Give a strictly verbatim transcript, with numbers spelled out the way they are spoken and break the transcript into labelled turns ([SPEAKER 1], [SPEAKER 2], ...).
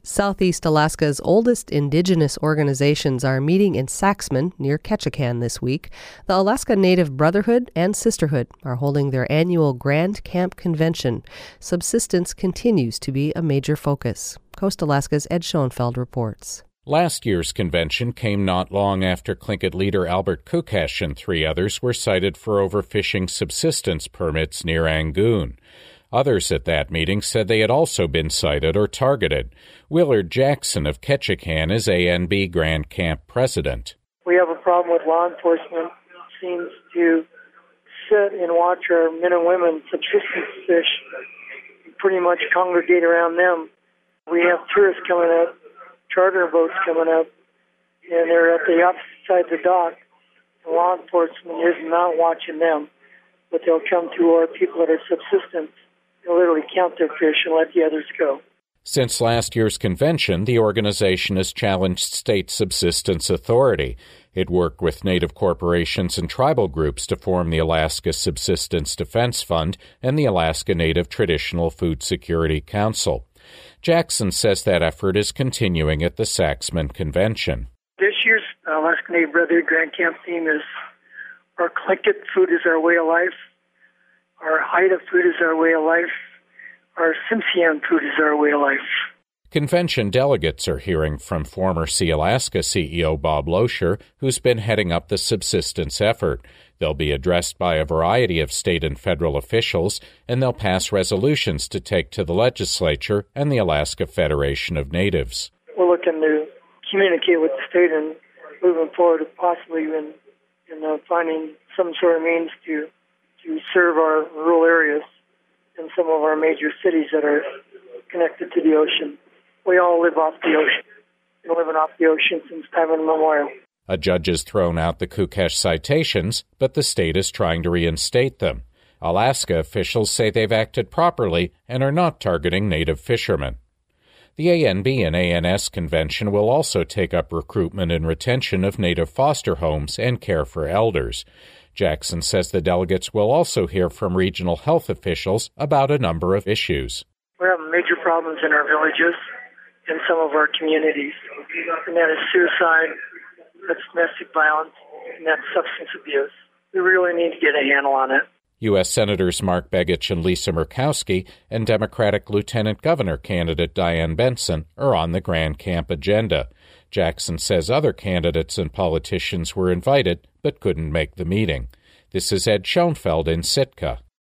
[SPEAKER 1] Southeast Alaska's oldest indigenous organizations are meeting in Saxman, near Ketchikan, this week. The Alaska Native Brotherhood and Sisterhood are holding their annual Grand Camp Convention. Subsistence continues to be a major focus. Coast Alaska's Ed Schoenfeld reports.
[SPEAKER 2] Last year's convention came not long after Tlingit leader Albert Kukesh and three others were cited for overfishing subsistence permits near Angoon. Others at that meeting said they had also been cited or targeted. Willard Jackson of Ketchikan is A N B Grand Camp president.
[SPEAKER 3] We have a problem with law enforcement. Seems to sit and watch our men and women subsistence fish and pretty much congregate around them. We have tourists coming up, charter boats coming up, and they're at the opposite side of the dock. And law enforcement is not watching them, but they'll come to our people that are subsistence. They'll literally count their fish and let the others go.
[SPEAKER 2] Since last year's convention, the organization has challenged state subsistence authority. It worked with Native corporations and tribal groups to form the Alaska Subsistence Defense Fund and the Alaska Native Traditional Food Security Council. Jackson says that effort is continuing at the Saxman Convention.
[SPEAKER 3] This year's Alaska Native Brotherhood Grand Camp theme is our Tlingit food is our way of life. Our Haida food is our way of life. Our Tsimshian food is our way of life.
[SPEAKER 2] Convention delegates are hearing from former Sea Alaska C E O Bob Loescher, who's been heading up the subsistence effort. They'll be addressed by a variety of state and federal officials, and they'll pass resolutions to take to the legislature and the Alaska Federation of Natives.
[SPEAKER 3] We're looking to communicate with the state and moving forward, possibly in, in uh, finding some sort of means to to serve our rural areas in some of our major cities that are connected to the ocean. We all live off the ocean. We've been living off the ocean since time immemorial.
[SPEAKER 2] A judge has thrown out the Kukesh citations, but the state is trying to reinstate them. Alaska officials say they've acted properly and are not targeting Native fishermen. The A N B and A N S convention will also take up recruitment and retention of Native foster homes and care for elders. Jackson says the delegates will also hear from regional health officials about a number of issues.
[SPEAKER 3] We're having major problems in our villages, in some of our communities, and that is suicide, that's domestic violence, and that's substance abuse. We really need to get a handle on it.
[SPEAKER 2] U S Senators Mark Begich and Lisa Murkowski and Democratic Lieutenant Governor candidate Diane Benson are on the Grand Camp agenda. Jackson says other candidates and politicians were invited but couldn't make the meeting. This is Ed Schoenfeld in Sitka.